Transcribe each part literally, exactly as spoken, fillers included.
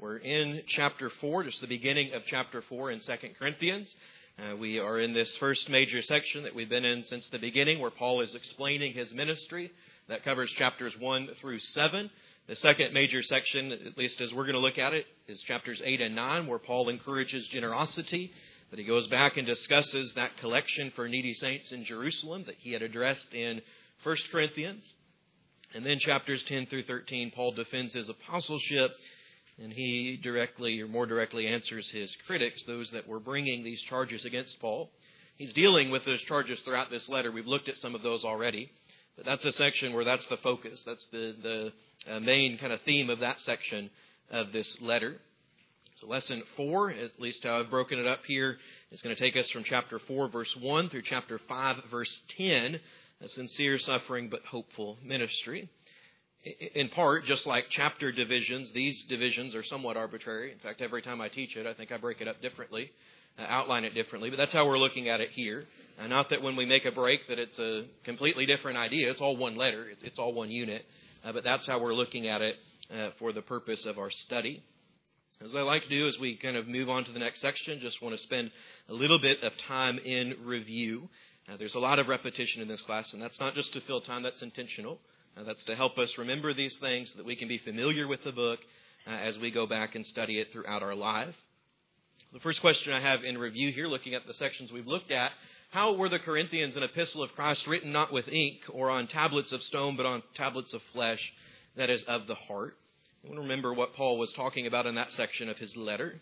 We're in chapter four, just the beginning of chapter four in Second Corinthians. Uh, we are in this first major section that we've been in since the beginning, where Paul is explaining his ministry. That covers chapters one through seven. The second major section, at least as we're going to look at it, is chapters eight and nine, where Paul encourages generosity. But he goes back and discusses that collection for needy saints in Jerusalem that he had addressed in First Corinthians. And then chapters ten through thirteen, Paul defends his apostleship, and he directly or more directly answers his critics, those that were bringing these charges against Paul. He's dealing with those charges throughout this letter. We've looked at some of those already. But that's a section where that's the focus. That's the, the uh, main kind of theme of that section of this letter. So lesson four, at least how I've broken it up here, is going to take us from chapter four, verse one through chapter five, verse ten, a sincere suffering but hopeful ministry. In part, just like chapter divisions, these divisions are somewhat arbitrary. In fact, every time I teach it, I think I break it up differently, uh, outline it differently. But that's how we're looking at it here. Uh, not that when we make a break that it's a completely different idea. It's all one letter. It's, it's all one unit. Uh, but that's how we're looking at it uh, for the purpose of our study. As I like to do as we kind of move on to the next section, just want to spend a little bit of time in review. Uh, there's a lot of repetition in this class, and that's not just to fill time. That's intentional. Uh, that's to help us remember these things so that we can be familiar with the book uh, as we go back and study it throughout our life. The first question I have in review here, looking at the sections we've looked at, how were the Corinthians an epistle of Christ written not with ink or on tablets of stone, but on tablets of flesh, that is, of the heart? I want to remember what Paul was talking about in that section of his letter.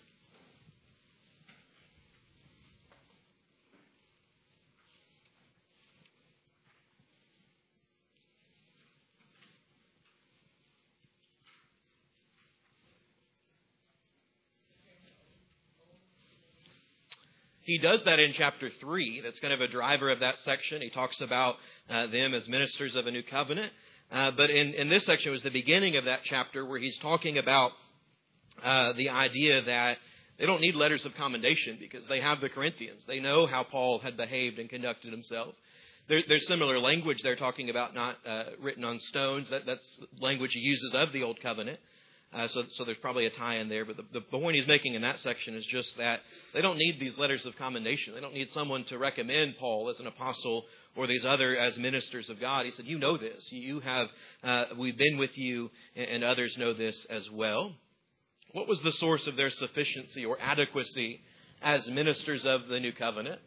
He does that in chapter three. That's kind of a driver of that section. He talks about uh, them as ministers of a new covenant. Uh, but in, in this section, it was the beginning of that chapter where he's talking about uh, the idea that they don't need letters of commendation because they have the Corinthians. They know how Paul had behaved and conducted himself. There, there's similar language they're talking about, not uh, written on stones. That, that's language he uses of the Old Covenant. Uh, so, so there's probably a tie in there. But the, the point he's making in that section is just that they don't need these letters of commendation. They don't need someone to recommend Paul as an apostle or these other as ministers of God. He said, you know this. You have, uh, we've been with you, and, and others know this as well. What was the source of their sufficiency or adequacy as ministers of the new covenant?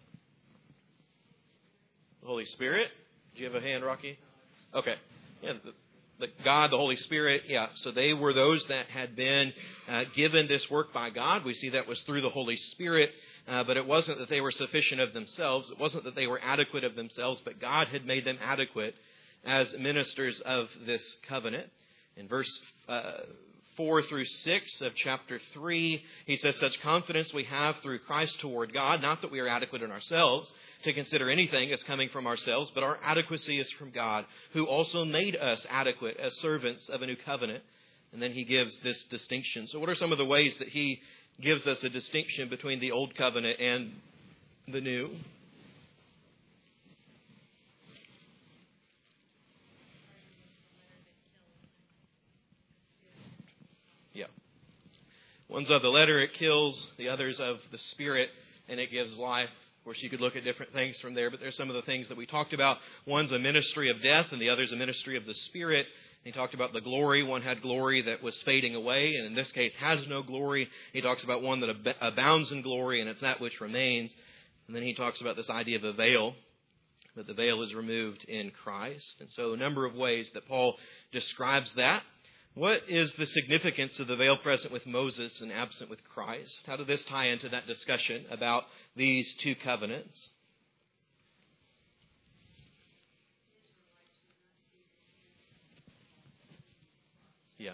The Holy Spirit. Do you have a hand, Rocky? Okay. Yeah. The, The God, the Holy Spirit, yeah. So they were those that had been uh, given this work by God. We see that was through the Holy Spirit, uh, but it wasn't that they were sufficient of themselves. It wasn't that they were adequate of themselves, but God had made them adequate as ministers of this covenant. In verse uh, four through six of chapter three, he says, such confidence we have through Christ toward God, not that we are adequate in ourselves to consider anything as coming from ourselves, but our adequacy is from God, who also made us adequate as servants of a new covenant. And then he gives this distinction. So what are some of the ways that he gives us a distinction between the old covenant and the new? Yeah. One's of the letter, it kills. The other's of the Spirit, and it gives life. Of course, you could look at different things from there, but there's some of the things that we talked about. One's a ministry of death, and the other's a ministry of the Spirit. He talked about the glory. One had glory that was fading away, and in this case has no glory. He talks about one that ab- abounds in glory, and it's that which remains. And then he talks about this idea of a veil, that the veil is removed in Christ. And so a number of ways that Paul describes that. What is the significance of the veil present with Moses and absent with Christ? How did this tie into that discussion about these two covenants? Yeah.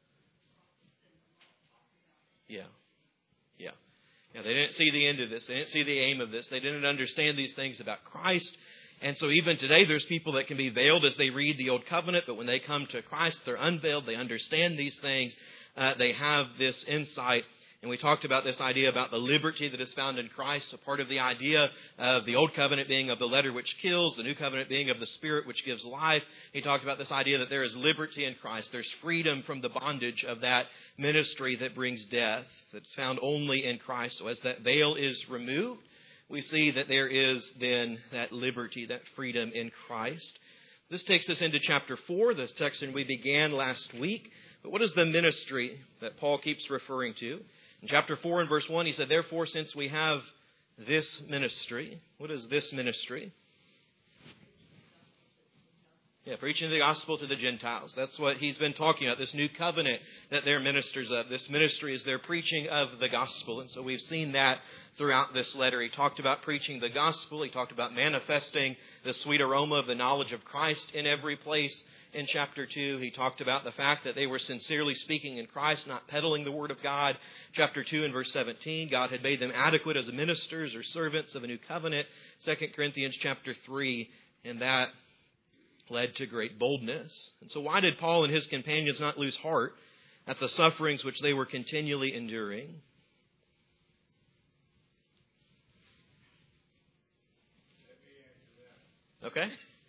Yeah. Yeah. Yeah, they didn't see the end of this. They didn't see the aim of this. They didn't understand these things about Christ. And so even today, there's people that can be veiled as they read the Old Covenant, but when they come to Christ, they're unveiled. They understand these things. Uh, they have this insight And we talked about this idea about the liberty that is found in Christ, a part of the idea of the old covenant being of the letter which kills, the new covenant being of the spirit which gives life. He talked about this idea that there is liberty in Christ. There's freedom from the bondage of that ministry that brings death, that's found only in Christ. So as that veil is removed, we see that there is then that liberty, that freedom in Christ. This takes us into chapter four, the section we began last week. But what is the ministry that Paul keeps referring to? In chapter four and verse one, he said, therefore, since we have this ministry, what is this ministry? Yeah, preaching the gospel to the Gentiles. That's what he's been talking about, this new covenant that they're ministers of. This ministry is their preaching of the gospel. And so we've seen that throughout this letter. He talked about preaching the gospel. He talked about manifesting the sweet aroma of the knowledge of Christ in every place. In chapter two, he talked about the fact that they were sincerely speaking in Christ, not peddling the word of God. Chapter two and verse seventeen, God had made them adequate as ministers or servants of a new covenant. Second Corinthians chapter three, and that led to great boldness. And so why did Paul and his companions not lose heart at the sufferings which they were continually enduring? Okay.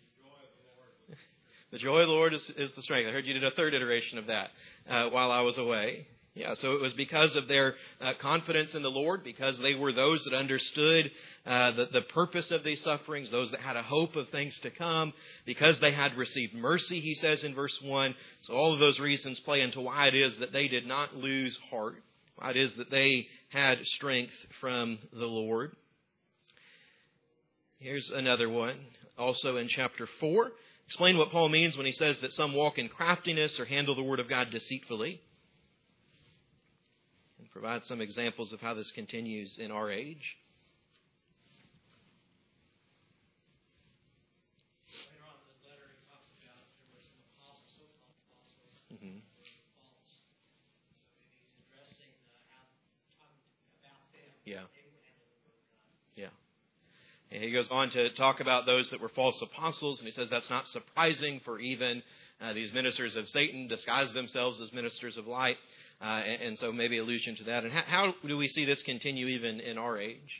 The joy of the Lord is, is the strength. I heard you did a third iteration of that uh, while I was away. Yeah, so it was because of their uh, confidence in the Lord, because they were those that understood uh, the, the purpose of these sufferings, those that had a hope of things to come, because they had received mercy, he says in verse one. So all of those reasons play into why it is that they did not lose heart, why it is that they had strength from the Lord. Here's another one, also in chapter four. Explain what Paul means when he says that some walk in craftiness or handle the word of God deceitfully. And provide some examples of how this continues in our age. Later on in the letter, he talks about there were some apostles, so-called apostles, Mm-hmm. who were false. So maybe he's addressing uh, how, talking about them. Yeah. They would handle the word of God. Yeah. And he goes on to talk about those that were false apostles, and he says that's not surprising, for even uh, these ministers of Satan disguise themselves as ministers of light. Uh, and, and so maybe allusion to that. And how, how do we see this continue even in our age?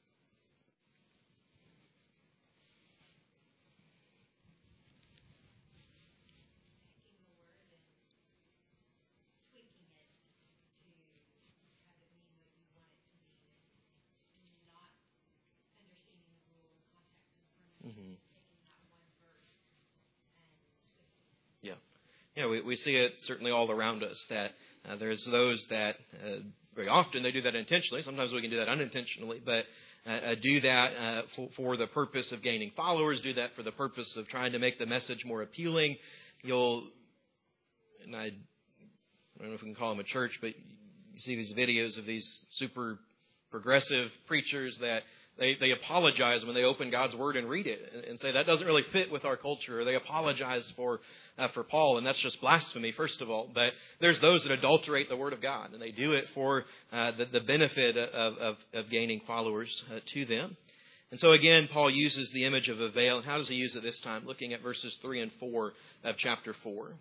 Mm-hmm. Yeah. Yeah, we, we see it certainly all around us, that uh, there's those that uh, very often they do that intentionally. Sometimes we can do that unintentionally, but uh, uh, do that uh, for, for the purpose of gaining followers, do that for the purpose of trying to make the message more appealing. You'll, and I, I don't know if we can call them a church, but you see these videos of these super progressive preachers that They they apologize when they open God's Word and read it and, and say that doesn't really fit with our culture. Or they apologize for uh, for Paul, and that's just blasphemy, first of all. But there's those that adulterate the Word of God, and they do it for uh, the, the benefit of, of, of gaining followers uh, to them. And so again, Paul uses the image of a veil. And how does he use it this time? Looking at verses three and four of chapter four.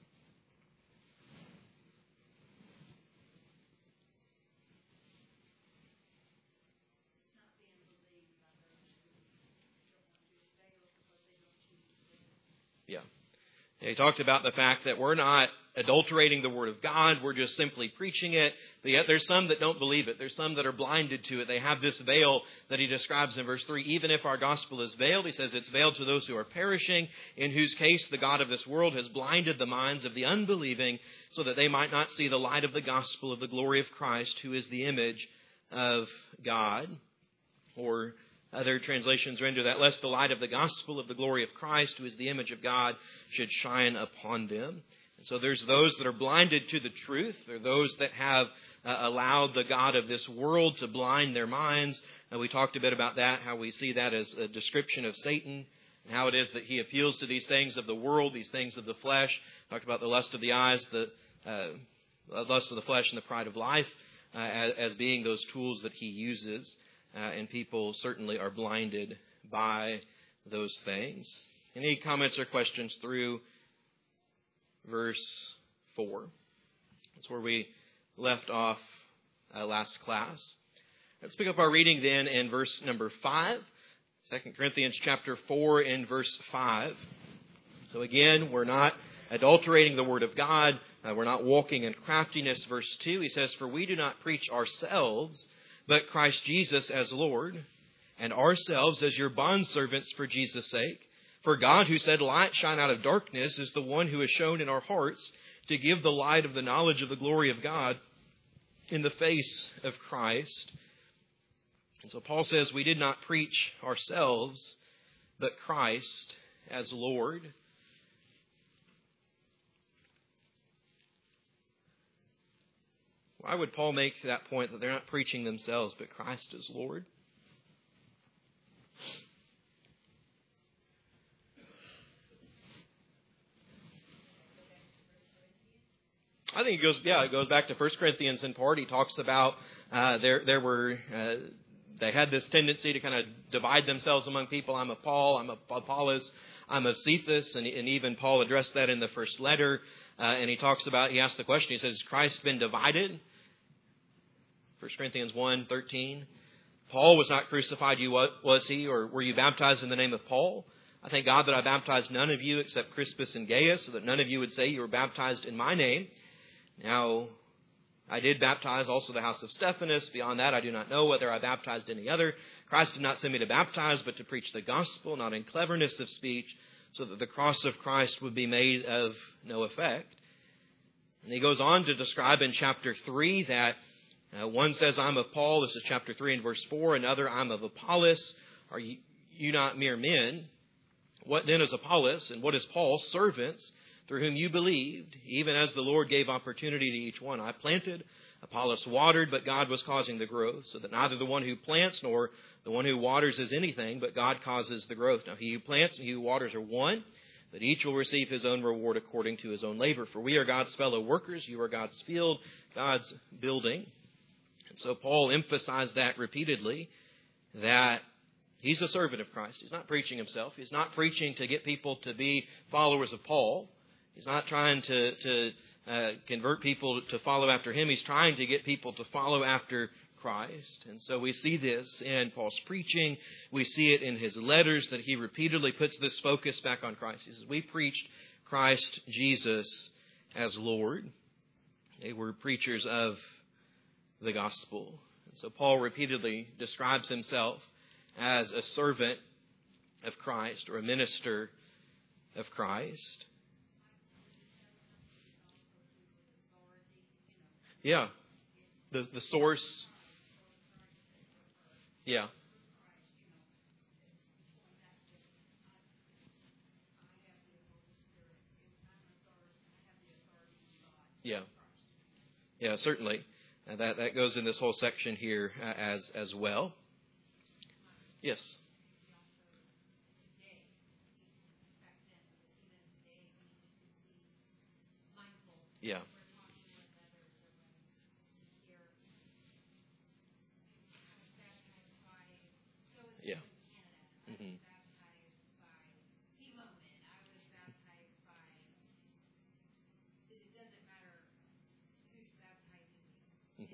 Yeah. He talked about the fact that we're not adulterating the Word of God. We're just simply preaching it. But yet there's some that don't believe it. There's some that are blinded to it. They have this veil that he describes in verse three. Even if our gospel is veiled, he says it's veiled to those who are perishing, in whose case the God of this world has blinded the minds of the unbelieving, so that they might not see the light of the gospel of the glory of Christ, who is the image of God. Or other translations render that, lest the light of the gospel of the glory of Christ, who is the image of God, should shine upon them. And so there's those that are blinded to the truth. There are those that have uh, allowed the God of this world to blind their minds. And we talked a bit about that, how we see that as a description of Satan, and how it is that he appeals to these things of the world, these things of the flesh. Talked about the lust of the eyes, the uh, lust of the flesh, and the pride of life uh, as, as being those tools that he uses. Uh, and people certainly are blinded by those things. Any comments or questions through verse four? That's where we left off uh, last class. Let's pick up our reading then in verse number five. Second Corinthians chapter four and verse five. So again, we're not adulterating the Word of God. Uh, we're not walking in craftiness. Verse two, he says, "For we do not preach ourselves, but Christ Jesus as Lord, and ourselves as your bondservants for Jesus' sake. For God, who said, 'Light shine out of darkness,' is the one who has shown in our hearts to give the light of the knowledge of the glory of God in the face of Christ." And so Paul says, we did not preach ourselves, but Christ as Lord. Why would Paul make that point that they're not preaching themselves, but Christ as Lord? I think it goes, yeah, it goes back to First Corinthians in part. He talks about uh, there there were uh, they had this tendency to kind of divide themselves among people. I'm of Paul, I'm of Apollos, I'm of Cephas, and, and even Paul addressed that in the first letter. Uh, and he talks about, he asked the question, he says, "Has Christ been divided?" First Corinthians one thirteen. Paul was not crucified, you was he? Or were you baptized in the name of Paul? I thank God that I baptized none of you except Crispus and Gaius, so that none of you would say you were baptized in my name. Now, I did baptize also the house of Stephanas. Beyond that, I do not know whether I baptized any other. Christ did not send me to baptize, but to preach the gospel, not in cleverness of speech, so that the cross of Christ would be made of no effect. And he goes on to describe in chapter three that uh, one says, "I'm of Paul." This is chapter three and verse four. Another, "I'm of Apollos." Are you, you not mere men? What then is Apollos, and what is Paul? Servants, through whom you believed, even as the Lord gave opportunity to each one. I planted, Apollos watered, but God was causing the growth, so that neither the one who plants nor the one who waters is anything, but God causes the growth. Now he who plants and he who waters are one, but each will receive his own reward according to his own labor. For we are God's fellow workers, you are God's field, God's building. And so Paul emphasized that repeatedly, that he's a servant of Christ. He's not preaching himself. He's not preaching to get people to be followers of Paul. He's not trying to, to uh, convert people to follow after him. He's trying to get people to follow after Christ. And so we see this in Paul's preaching. We see it in his letters that he repeatedly puts this focus back on Christ. He says, we preached Christ Jesus as Lord. They were preachers of the gospel. And so Paul repeatedly describes himself as a servant of Christ or a minister of Christ. Yeah. The the source. Yeah. Yeah. Yeah, certainly. Uh, that that goes in this whole section here uh, as as well. Yes. Yeah. Yeah. Mm-hmm. Mm-hmm.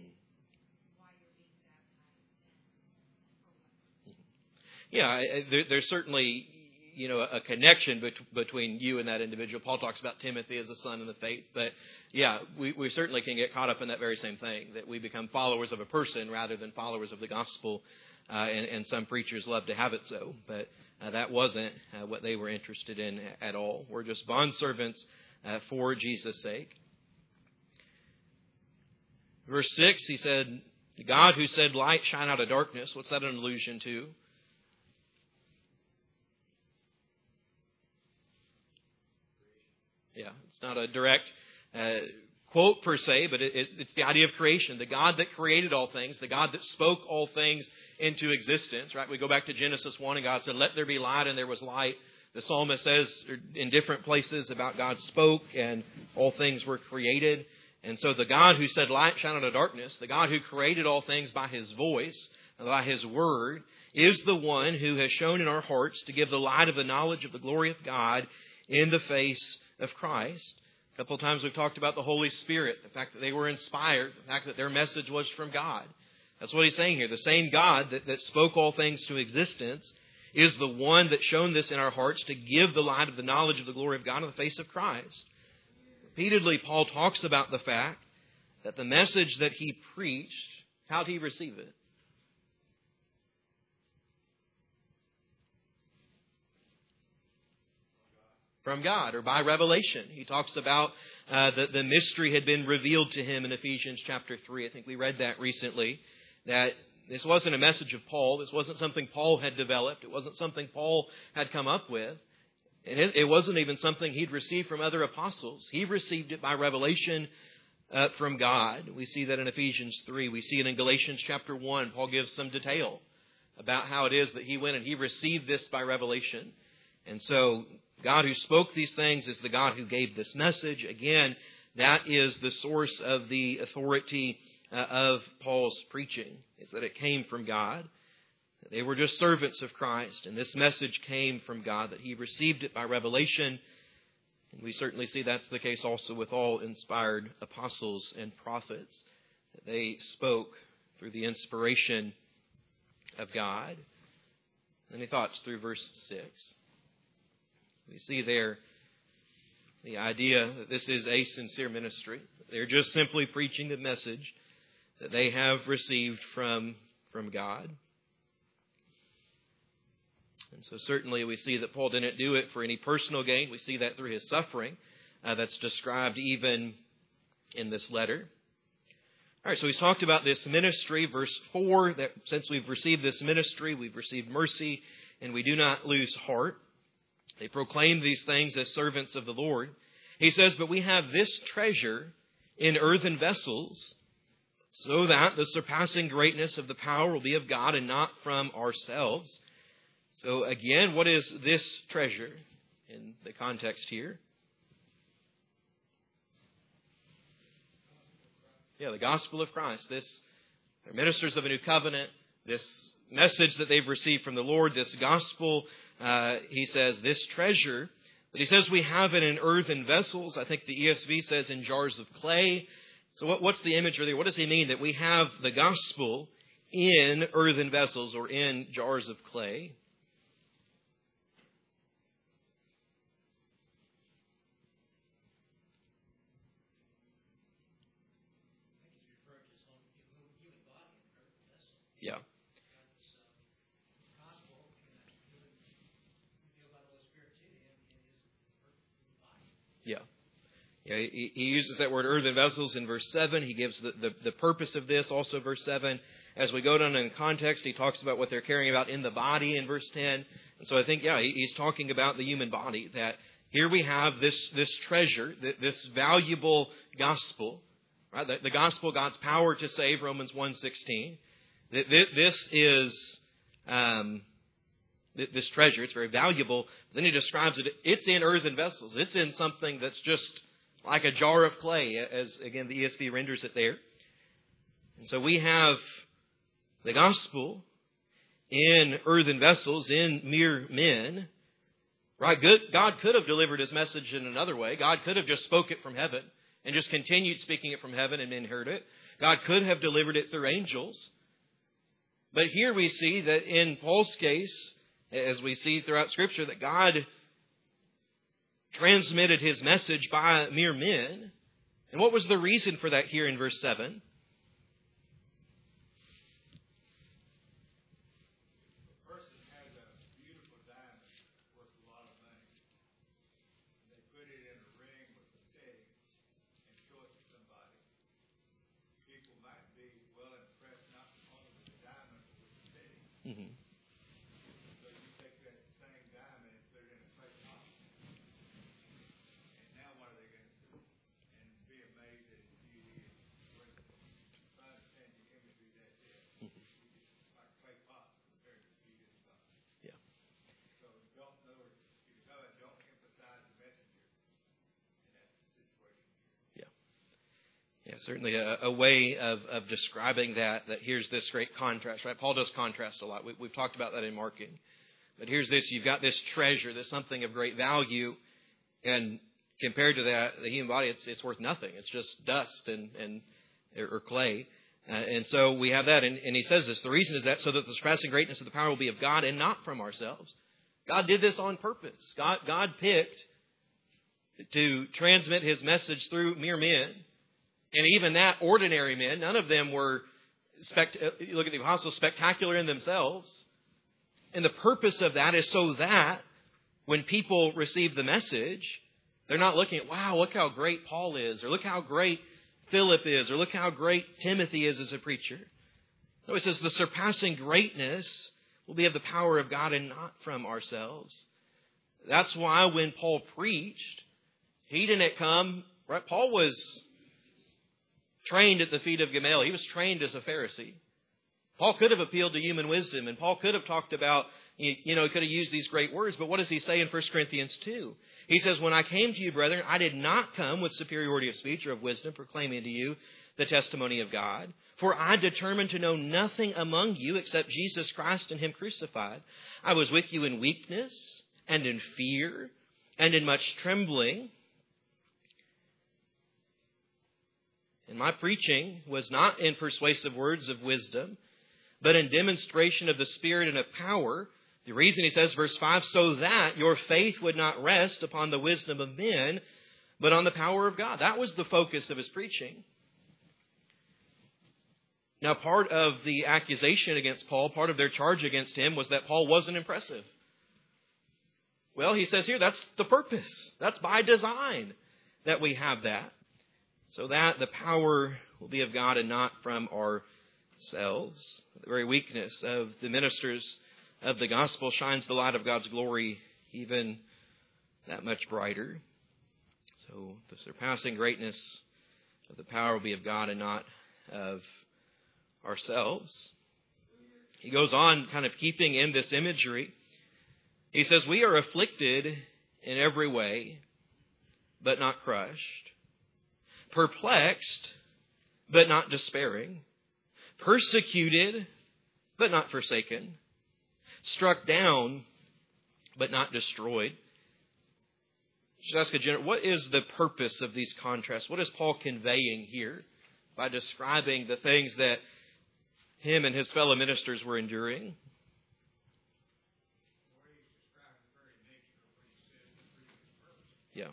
Yeah, there, there's certainly, you know, a connection bet- between you and that individual. Paul talks about Timothy as a son in the faith, but yeah, we, we certainly can get caught up in that very same thing, that we become followers of a person rather than followers of the gospel, uh, and, and some preachers love to have it so, but uh, that wasn't uh, what they were interested in at all. We're just bondservants uh, for Jesus' sake. Verse six, he said, God who said, light shine out of darkness. What's that an allusion to? Yeah, it's not a direct uh, quote per se, but it, it, it's the idea of creation. The God that created all things, the God that spoke all things into existence, right? We go back to Genesis one and God said, let there be light, and there was light. The psalmist says in different places about God spoke and all things were created. And so the God who said light shine out of darkness, the God who created all things by his voice, by his word, is the one who has shown in our hearts to give the light of the knowledge of the glory of God in the face of Christ. A couple of times we've talked about the Holy Spirit, the fact that they were inspired, the fact that their message was from God. That's what he's saying here. The same God that, that spoke all things to existence is the one that's shown this in our hearts to give the light of the knowledge of the glory of God in the face of Christ. Repeatedly, Paul talks about the fact that the message that he preached, how did he receive it? From God, or by revelation. He talks about uh, that the mystery had been revealed to him in Ephesians chapter three. I think we read that recently, that this wasn't a message of Paul. This wasn't something Paul had developed. It wasn't something Paul had come up with. And it, it wasn't even something he'd received from other apostles. He received it by revelation uh, from God. We see that in Ephesians three. We see it in Galatians chapter one. Paul gives some detail about how it is that he went and he received this by revelation. And so God who spoke these things is the God who gave this message. Again, that is the source of the authority uh, of Paul's preaching, is that it came from God. They were just servants of Christ, and this message came from God, that he received it by revelation. And we certainly see that's the case also with all inspired apostles and prophets, that they spoke through the inspiration of God. Any thoughts through verse six? We see there the idea that this is a sincere ministry. They're just simply preaching the message that they have received from, from God. And so certainly we see that Paul didn't do it for any personal gain. We see that through his suffering uh, that's described even in this letter. All right, so he's talked about this ministry. Verse four, that since we've received this ministry, we've received mercy, and we do not lose heart. They proclaim these things as servants of the Lord. He says, but we have this treasure in earthen vessels, so that the surpassing greatness of the power will be of God and not from ourselves. So again, what is this treasure in the context here? Yeah, the gospel of Christ. This, they're ministers of a new covenant. This message that they've received from the Lord, this gospel, uh, he says, this treasure. But he says we have it in earthen vessels. I think the E S V says in jars of clay. So what, what's the imagery there? What does he mean that we have the gospel in earthen vessels or in jars of clay? Yeah. Yeah. Yeah, he, he uses that word earthen vessels in verse seven. He gives the, the, the purpose of this, also verse seven. As we go down in context, he talks about what they're caring about in the body in verse ten. And so I think, yeah, he, he's talking about the human body, that here we have this, this treasure, this valuable gospel, right? The, the gospel, God's power to save, Romans one sixteen. This is um, this treasure. It's very valuable. Then he describes it. It's in earthen vessels. It's in something that's just like a jar of clay, as, again, the E S V renders it there. And so we have the gospel in earthen vessels, in mere men. Right? Good. God could have delivered his message in another way. God could have just spoke it from heaven and just continued speaking it from heaven and men heard it. God could have delivered it through angels. But here we see that in Paul's case, as we see throughout Scripture, that God transmitted his message by mere men. And what was the reason for that here in verse seven? Mm-hmm. So you take that same diamond and put it in a clay pot. And now what are they going to do? And be amazed at its beauty and strength. Try to understand the imagery that's it. Mm-hmm. Like clay pots compared to the beauty of God. Yeah. So don't know, if you know it, don't emphasize the messenger. And that's the situation here. Yeah. Yeah, certainly a, a way of, of describing that, that here's this great contrast, right? Paul does contrast a lot. We, we've talked about that in marking. But here's this, you've got this treasure, this something of great value, and compared to the, the human body, it's it's worth nothing. It's just dust and, and or clay. Uh, and so we have that. And, and he says this. The reason is that so that the surpassing greatness of the power will be of God and not from ourselves. God did this on purpose. God, God picked to transmit his message through mere men. And even that, ordinary men, none of them were, spect- you look at the apostles, spectacular in themselves. And the purpose of that is so that when people receive the message, they're not looking at, wow, look how great Paul is, or look how great Philip is, or look how great Timothy is as a preacher. No, it says the surpassing greatness will be of the power of God and not from ourselves. That's why when Paul preached, he didn't come, right? Paul was trained at the feet of Gamaliel. He was trained as a Pharisee. Paul could have appealed to human wisdom, and Paul could have talked about, you know, he could have used these great words, but what does he say in First Corinthians two? He says, when I came to you, brethren, I did not come with superiority of speech or of wisdom, proclaiming to you the testimony of God. For I determined to know nothing among you except Jesus Christ and him crucified. I was with you in weakness and in fear and in much trembling. And my preaching was not in persuasive words of wisdom, but in demonstration of the Spirit and of power. The reason he says, verse five, so that your faith would not rest upon the wisdom of men, but on the power of God. That was the focus of his preaching. Now, part of the accusation against Paul, part of their charge against him was that Paul wasn't impressive. Well, he says here, that's the purpose. That's by design that we have that. So that the power will be of God and not from ourselves. The very weakness of the ministers of the gospel shines the light of God's glory even that much brighter. So the surpassing greatness of the power will be of God and not of ourselves. He goes on kind of keeping in this imagery. He says, we are afflicted in every way, but not crushed. Perplexed, but not despairing. Persecuted, but not forsaken. Struck down, but not destroyed. Just ask a general, what is the purpose of these contrasts? What is Paul conveying here by describing the things that him and his fellow ministers were enduring? Yeah.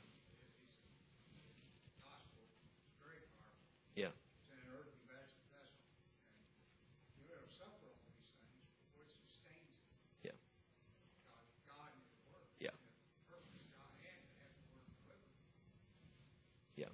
Yeah. Yeah. Yeah. Yeah.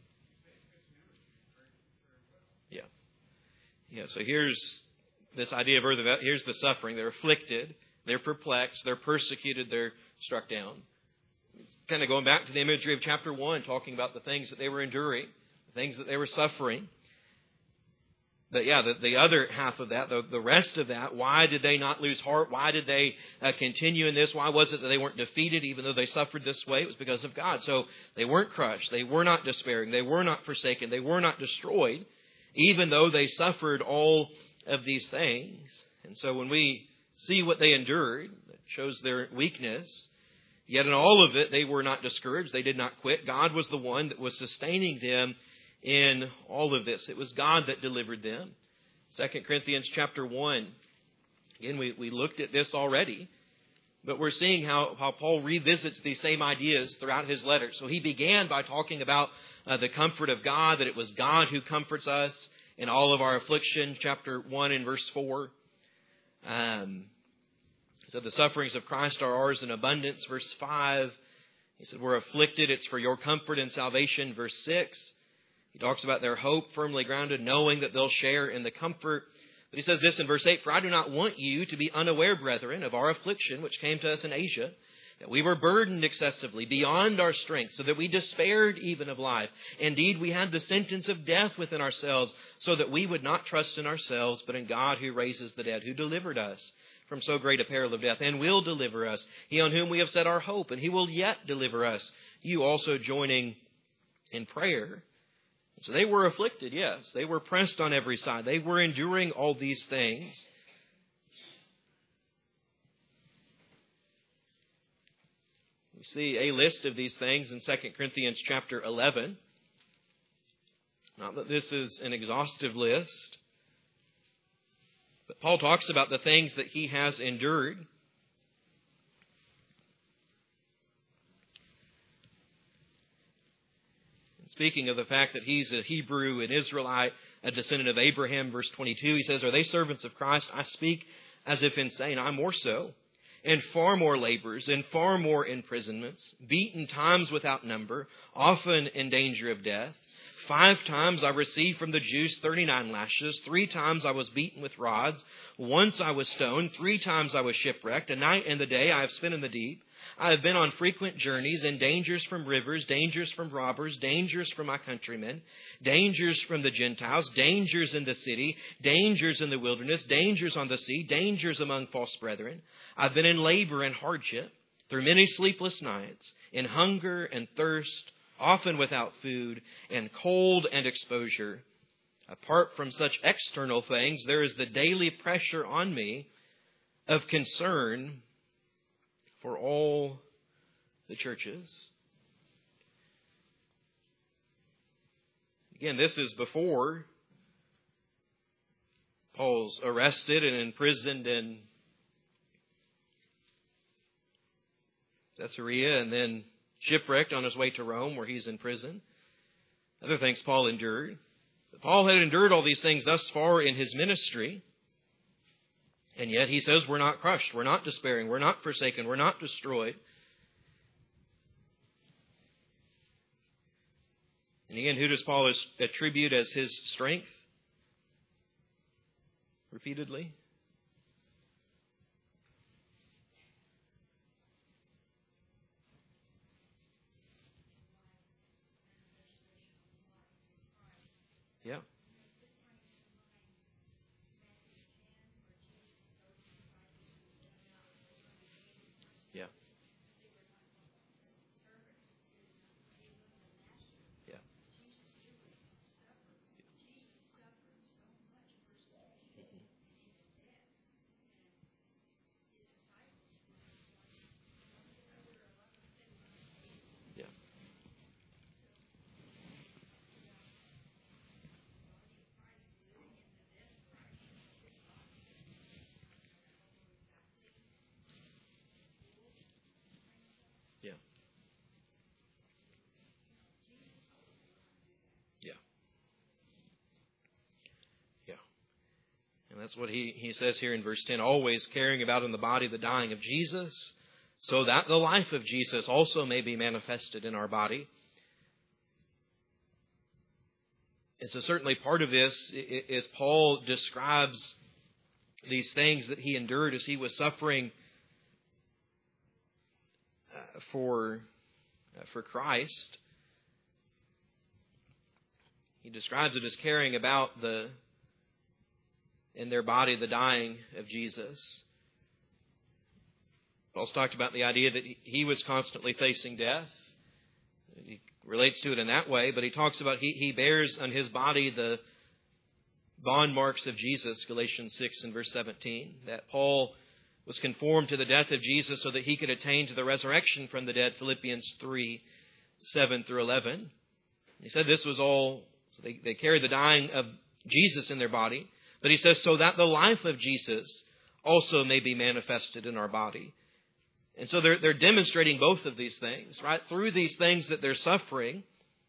Yeah. Yeah. So here's this idea of earth. Here's the suffering. They're afflicted. They're perplexed. They're persecuted. They're struck down. It's kind of going back to the imagery of chapter one, talking about the things that they were enduring, the things that they were suffering. But yeah, the, the other half of that, the, the rest of that, why did they not lose heart? Why did they uh, continue in this? Why was it that they weren't defeated even though they suffered this way? It was because of God. So they weren't crushed. They were not despairing. They were not forsaken. They were not destroyed, even though they suffered all of these things. And so when we see what they endured, it shows their weakness. Yet in all of it, they were not discouraged. They did not quit. God was the one that was sustaining them in all of this. It was God that delivered them. Second Corinthians chapter one. Again, we, we looked at this already. But we're seeing how, how Paul revisits these same ideas throughout his letter. So he began by talking about uh, the comfort of God, that it was God who comforts us in all of our affliction. Chapter one and verse four. Um... He said, the sufferings of Christ are ours in abundance. Verse five, he said, we're afflicted. It's for your comfort and salvation. Verse six, he talks about their hope firmly grounded, knowing that they'll share in the comfort. But he says this in verse eight, for I do not want you to be unaware, brethren, of our affliction, which came to us in Asia, that we were burdened excessively beyond our strength, so that we despaired even of life. Indeed, we had the sentence of death within ourselves, so that we would not trust in ourselves, but in God who raises the dead, who delivered us from so great a peril of death, and will deliver us. He on whom we have set our hope, and he will yet deliver us. You also joining in prayer. So they were afflicted, yes. They were pressed on every side. They were enduring all these things. We see a list of these things in Second Corinthians chapter eleven. Not that this is an exhaustive list, but Paul talks about the things that he has endured. Speaking of the fact that he's a Hebrew, an Israelite, a descendant of Abraham, verse twenty-two, he says, "Are they servants of Christ? I speak as if insane. I'm more so. And far more labors, and far more imprisonments, beaten times without number, often in danger of death. Five times I received from the Jews thirty-nine lashes. Three times I was beaten with rods. Once I was stoned. Three times I was shipwrecked. A night and the day I have spent in the deep. I have been on frequent journeys, and dangers from rivers, dangers from robbers, dangers from my countrymen, dangers from the Gentiles, dangers in the city, dangers in the wilderness, dangers on the sea, dangers among false brethren. I've been in labor and hardship, through many sleepless nights, in hunger and thirst, often without food, and cold and exposure. Apart from such external things, there is the daily pressure on me of concern for all the churches." Again, this is before Paul's arrested and imprisoned in Caesarea and then shipwrecked on his way to Rome, where he's in prison. Other things Paul endured. But Paul had endured all these things thus far in his ministry. And yet he says we're not crushed, we're not despairing, we're not forsaken, we're not destroyed. And again, who does Paul attribute as his strength? Repeatedly. Yeah. Yeah. Yeah. Yeah. Yeah. Yeah. Yeah. And that's what he, he says here in verse ten. "Always carrying about in the body the dying of Jesus, so that the life of Jesus also may be manifested in our body." And so certainly part of this is Paul describes these things that he endured as he was suffering for, for Christ. He describes it as carrying about the in their body the dying of Jesus. Paul's talked about the idea that he was constantly facing death. He relates to it in that way, but he talks about he, he bears on his body the bond marks of Jesus, Galatians six and verse seventeen, that Paul was conformed to the death of Jesus so that he could attain to the resurrection from the dead, Philippians three, seven through eleven. He said this was all, so they, they carried the dying of Jesus in their body, but he says, so that the life of Jesus also may be manifested in our body. And so they're, they're demonstrating both of these things, right? Through these things that they're suffering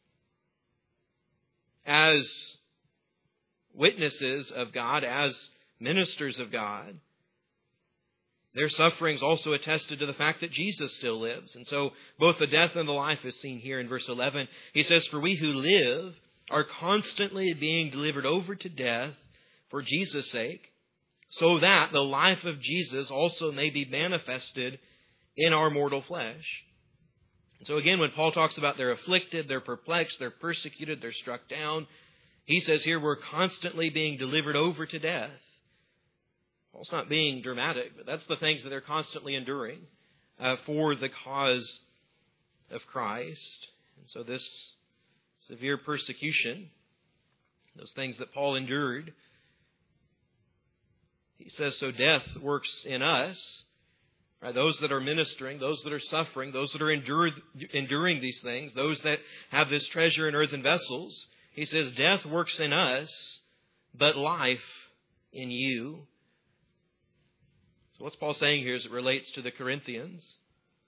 as witnesses of God, as ministers of God, their sufferings also attested to the fact that Jesus still lives. And so both the death and the life is seen here in verse eleven. He says, for we who live are constantly being delivered over to death for Jesus' sake, so that the life of Jesus also may be manifested in our mortal flesh. And so again, when Paul talks about they're afflicted, they're perplexed, they're persecuted, they're struck down, he says here we're constantly being delivered over to death. Paul's not being dramatic, but that's the things that they're constantly enduring uh, for the cause of Christ. And so this severe persecution, those things that Paul endured, he says, so death works in us Right? Those that are ministering, those that are suffering, those that are endured, enduring these things, those that have this treasure in earthen vessels. He says, death works in us, but life in you. So what's Paul saying here as it relates to the Corinthians?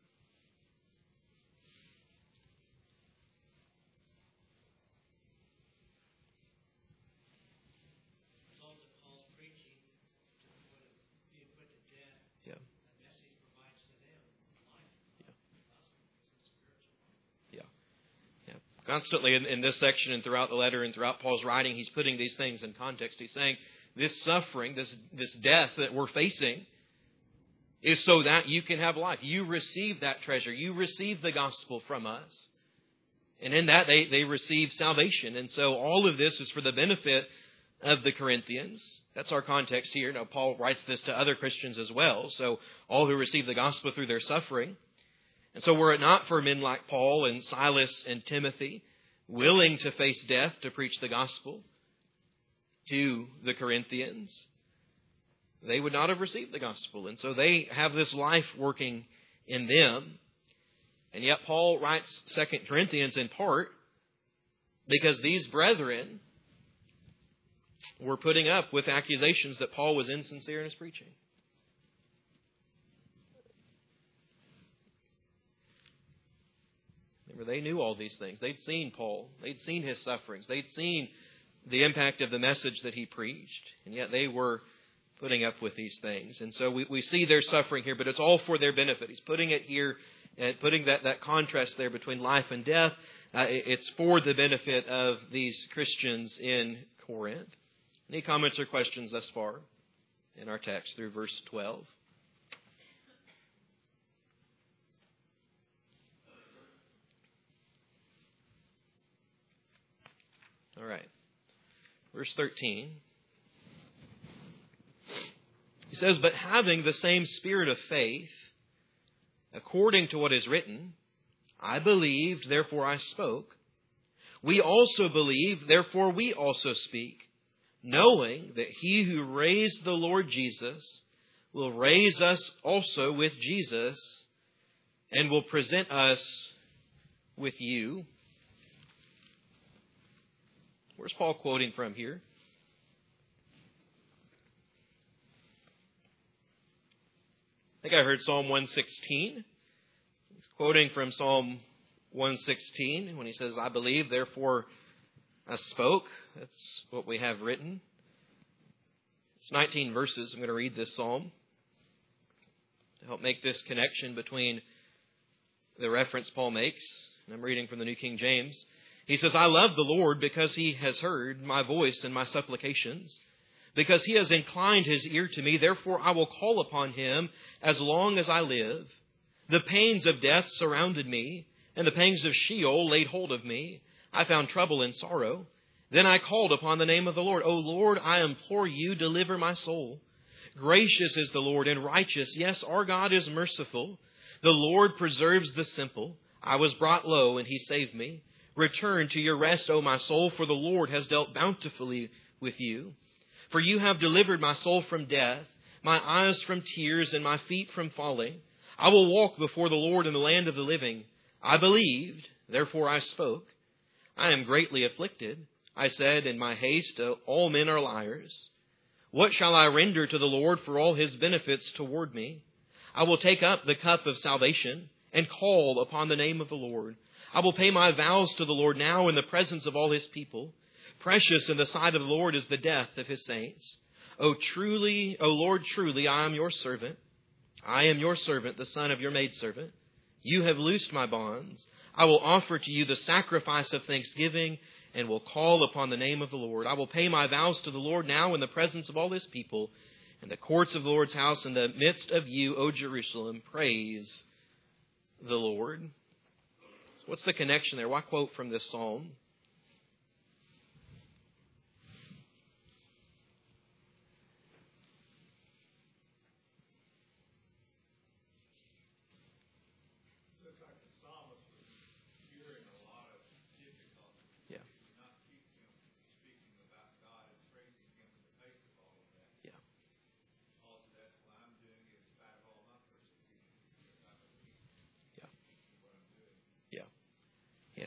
Constantly in, in this section and throughout the letter and throughout Paul's writing, he's putting these things in context. He's saying this suffering, this, this death that we're facing is so that you can have life. You receive that treasure. You receive the gospel from us. And in that, they, they receive salvation. And so all of this is for the benefit of the Corinthians. That's our context here. Now, Paul writes this to other Christians as well. So all who receive the gospel through their suffering. And so were it not for men like Paul and Silas and Timothy, willing to face death to preach the gospel to the Corinthians, they would not have received the gospel. And so they have this life working in them. And yet Paul writes Second Corinthians in part because these brethren were putting up with accusations that Paul was insincere in his preaching. Remember, they knew all these things. They'd seen Paul. They'd seen his sufferings. They'd seen the impact of the message that he preached. And yet they were putting up with these things. And so we, we see their suffering here, but it's all for their benefit. He's putting it here, and putting that, that contrast there between life and death. Uh, it's for the benefit of these Christians in Corinth. Any comments or questions thus far in our text through verse twelve? All right. Verse thirteen. He says, but having the same spirit of faith, according to what is written, I believed, therefore I spoke. We also believe, therefore we also speak, knowing that he who raised the Lord Jesus will raise us also with Jesus and will present us with you. Where's Paul quoting from here? I think I heard Psalm one sixteen. He's quoting from Psalm one sixteen when he says, I believe, therefore I spoke. That's what we have written. It's nineteen verses. I'm going to read this psalm to help make this connection between the reference Paul makes. And I'm reading from the New King James. He says, I love the Lord because he has heard my voice and my supplications. Because he has inclined his ear to me, therefore I will call upon him as long as I live. The pains of death surrounded me, and the pangs of Sheol laid hold of me. I found trouble and sorrow. Then I called upon the name of the Lord. O Lord, I implore you, deliver my soul. Gracious is the Lord and righteous. Yes, our God is merciful. The Lord preserves the simple. I was brought low, and he saved me. Return to your rest, O my soul, for the Lord has dealt bountifully with you. For you have delivered my soul from death, my eyes from tears, and my feet from falling. I will walk before the Lord in the land of the living. I believed, therefore I spoke. I am greatly afflicted. I said in my haste, all men are liars. What shall I render to the Lord for all his benefits toward me? I will take up the cup of salvation and call upon the name of the Lord. I will pay my vows to the Lord now in the presence of all his people. Precious in the sight of the Lord is the death of his saints. O truly, O Lord, truly, I am your servant. I am your servant, the son of your maidservant. You have loosed my bonds. I will offer to you the sacrifice of thanksgiving and will call upon the name of the Lord. I will pay my vows to the Lord now in the presence of all his people. In the courts of the Lord's house, in the midst of you, O Jerusalem, praise the Lord. So what's the connection there? Why quote from this psalm?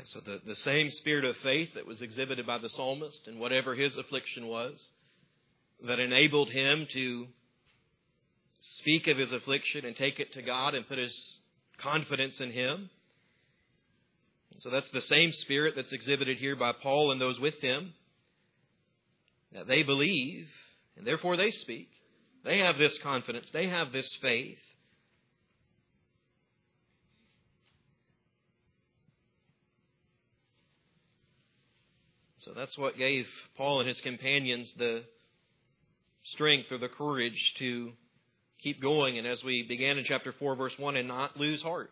So the, the same spirit of faith that was exhibited by the psalmist in whatever his affliction was, that enabled him to speak of his affliction and take it to God and put his confidence in Him. And so that's the same spirit that's exhibited here by Paul and those with him, that they believe and therefore they speak. They have this confidence. They have this faith. So that's what gave Paul and his companions the strength or the courage to keep going. And as we began in chapter four, verse one, and not lose heart.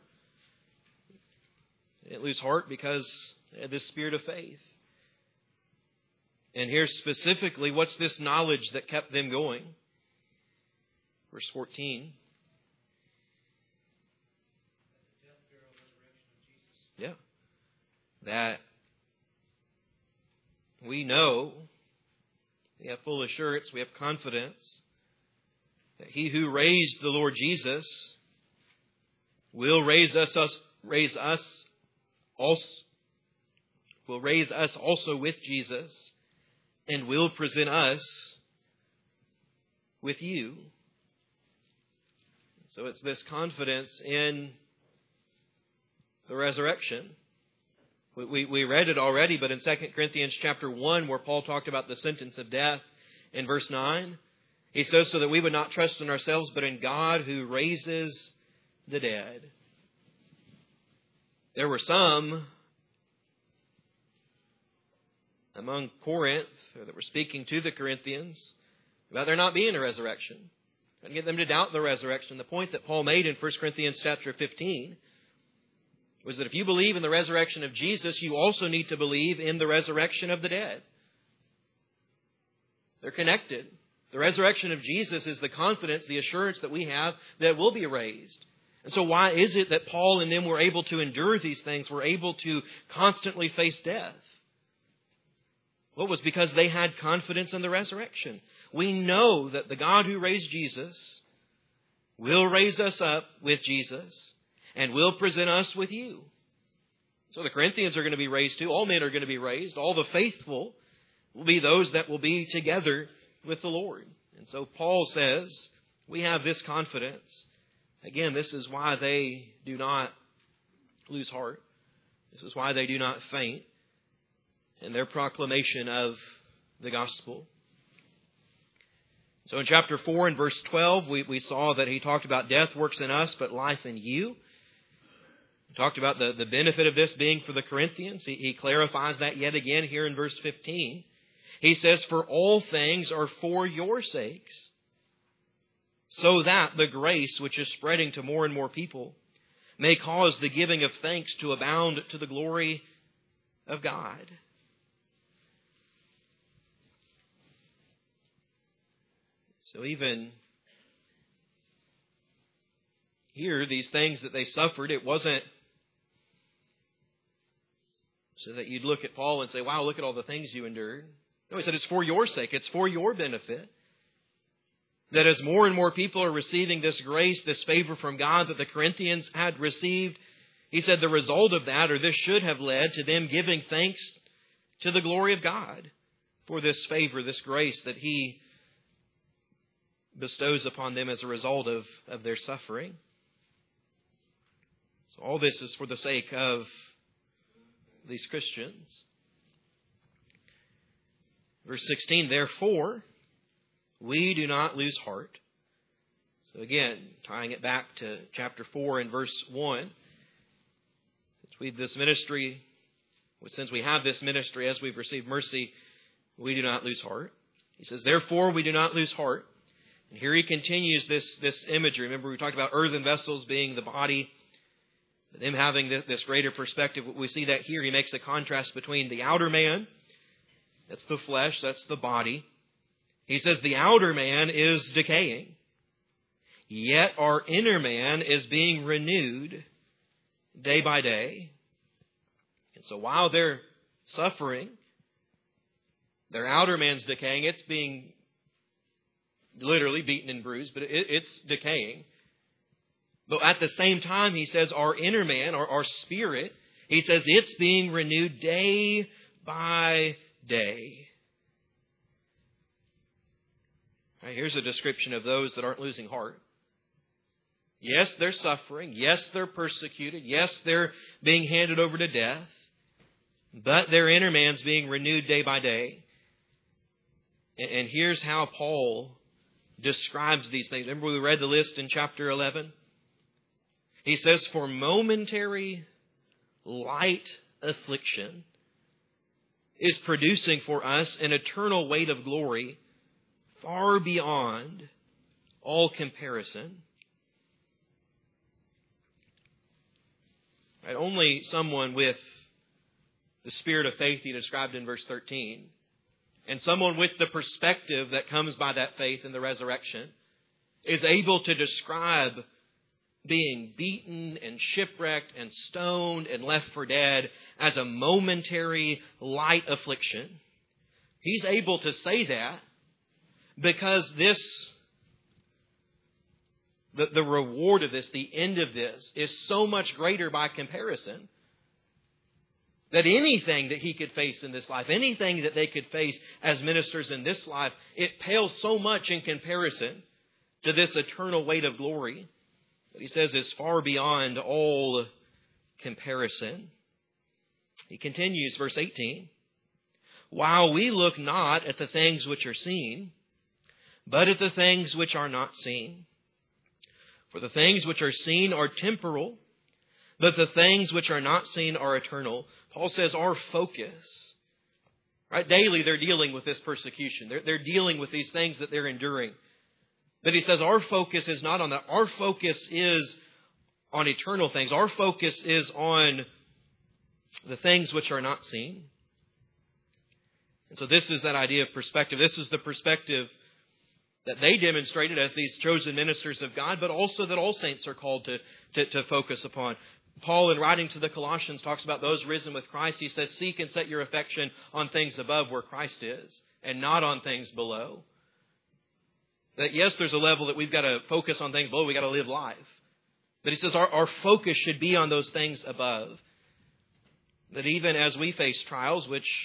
They didn't lose heart because they had this spirit of faith. And here specifically, what's this knowledge that kept them going? Verse fourteen. Yeah. That we know, we have full assurance, we have confidence that He who raised the Lord Jesus will raise us, us raise us also, will raise us also with Jesus, and will present us with you. So it's this confidence in the resurrection. We, we, we read it already, but in Second Corinthians chapter one, where Paul talked about the sentence of death, in verse nine, he says, so that we would not trust in ourselves, but in God who raises the dead. There were some among Corinth that were speaking to the Corinthians about there not being a resurrection. And get them to doubt the resurrection. The point that Paul made in First Corinthians chapter fifteen was that if you believe in the resurrection of Jesus, you also need to believe in the resurrection of the dead. They're connected. The resurrection of Jesus is the confidence, the assurance that we have that we'll be raised. And so why is it that Paul and them were able to endure these things, were able to constantly face death? Well, it was because they had confidence in the resurrection. We know that the God who raised Jesus will raise us up with Jesus and will present us with you. So the Corinthians are going to be raised too. All men are going to be raised. All the faithful will be those that will be together with the Lord. And so Paul says, we have this confidence. Again, this is why they do not lose heart. This is why they do not faint in their proclamation of the gospel. So in chapter four and verse twelve, we, we saw that he talked about death works in us, but life in you. He talked about the, the benefit of this being for the Corinthians. He, he clarifies that yet again here in verse fifteen. He says, for all things are for your sakes, so that the grace which is spreading to more and more people may cause the giving of thanks to abound to the glory of God. So even here, these things that they suffered, it wasn't so that you'd look at Paul and say, wow, look at all the things you endured. No, he said it's for your sake. It's for your benefit. That as more and more people are receiving this grace, this favor from God that the Corinthians had received, he said the result of that, or this should have led to them giving thanks to the glory of God for this favor, this grace that He bestows upon them as a result of, of their suffering. So all this is for the sake of these Christians. Verse sixteen, therefore, we do not lose heart. So again, tying it back to chapter four and verse one. Since we've this ministry, since we have this ministry as we've received mercy, we do not lose heart. He says, therefore, we do not lose heart. And here he continues this, this imagery. Remember, we talked about earthen vessels being the body, them having this, this greater perspective. We see that here. He makes a contrast between the outer man, that's the flesh, that's the body. He says the outer man is decaying, yet our inner man is being renewed day by day. And so while they're suffering, their outer man's decaying. It's being literally beaten and bruised, but it, it's decaying. But at the same time, he says our inner man, our, our spirit, He says it's being renewed day by day. Right, here's a description of those that aren't losing heart. Yes, they're suffering. Yes, they're persecuted. Yes, they're being handed over to death. But their inner man's being renewed day by day. And here's how Paul describes these things. Remember we read the list in chapter eleven? He says, for momentary light affliction is producing for us an eternal weight of glory far beyond all comparison. Right? Only someone with the spirit of faith he described in verse thirteen, and someone with the perspective that comes by that faith in the resurrection, is able to describe being beaten and shipwrecked and stoned and left for dead as a momentary light affliction. He's able to say that because this, the, the reward of this, the end of this, is so much greater by comparison that anything that he could face in this life, anything that they could face as ministers in this life, it pales so much in comparison to this eternal weight of glory that he says is far beyond all comparison. He continues, verse eighteen, while we look not at the things which are seen, but at the things which are not seen. For the things which are seen are temporal, but the things which are not seen are eternal. Paul says our focus, right? Daily they're dealing with this persecution. They're, they're dealing with these things that they're enduring. But he says our focus is not on that. Our focus is on eternal things. Our focus is on the things which are not seen. And so this is that idea of perspective. This is the perspective that they demonstrated as these chosen ministers of God, but also that all saints are called to, to, to focus upon. Paul, in writing to the Colossians, talks about those risen with Christ. He says, seek and set your affection on things above where Christ is, and not on things below. That yes, there's a level that we've got to focus on things below. We've got to live life. But he says our, our focus should be on those things above. That even as we face trials, which,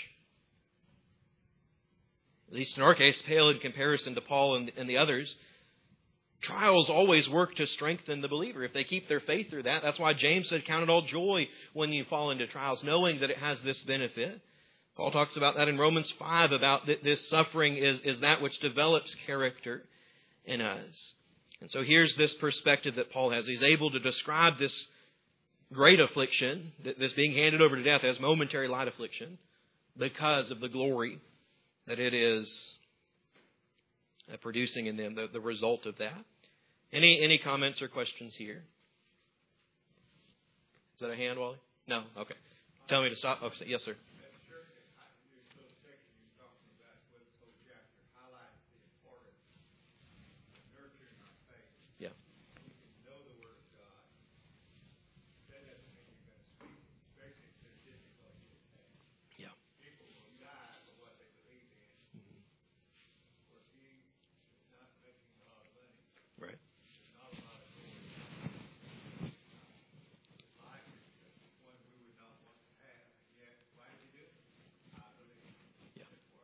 at least in our case, pale in comparison to Paul and, and the others, trials always work to strengthen the believer if they keep their faith through that. That's why James said, count it all joy when you fall into trials, knowing that it has this benefit. Paul talks about that in Romans five, about that this suffering is, is that which develops character in us. And so here's this perspective that Paul has. He's able to describe this great affliction, this being handed over to death, as momentary light affliction because of the glory that it is producing in them, the, the result of that. Any any comments or questions here? Is that a hand, Wally? No? Okay. Tell me to stop. Oh, yes, sir. Yeah. Yeah. Right. Yeah.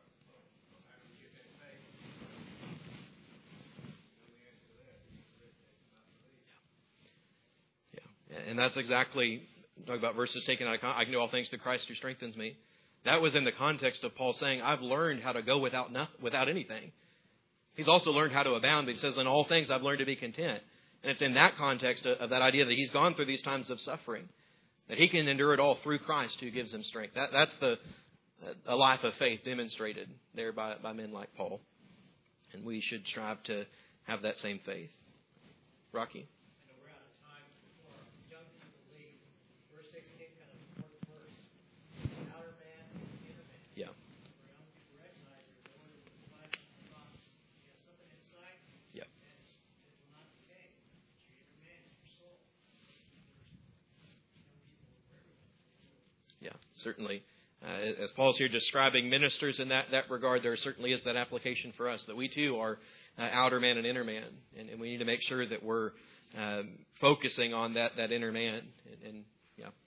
Yeah. And that's exactly, talk about verses taken out of context. I can do all things through Christ who strengthens me. That was in the context of Paul saying, I've learned how to go without nothing, without anything. He's also learned how to abound, but he says, in all things I've learned to be content. And it's in that context of, of that idea that he's gone through these times of suffering, that he can endure it all through Christ who gives him strength. That, that's the a life of faith demonstrated there by, by men like Paul. And we should strive to have that same faith. Rocky? Yeah. Yeah. Yeah, certainly. Uh, as Paul's here describing ministers in that, that regard, there certainly is that application for us, that we too are uh, outer man and inner man. And, and we need to make sure that we're um, focusing on that, that inner man. And, and yeah.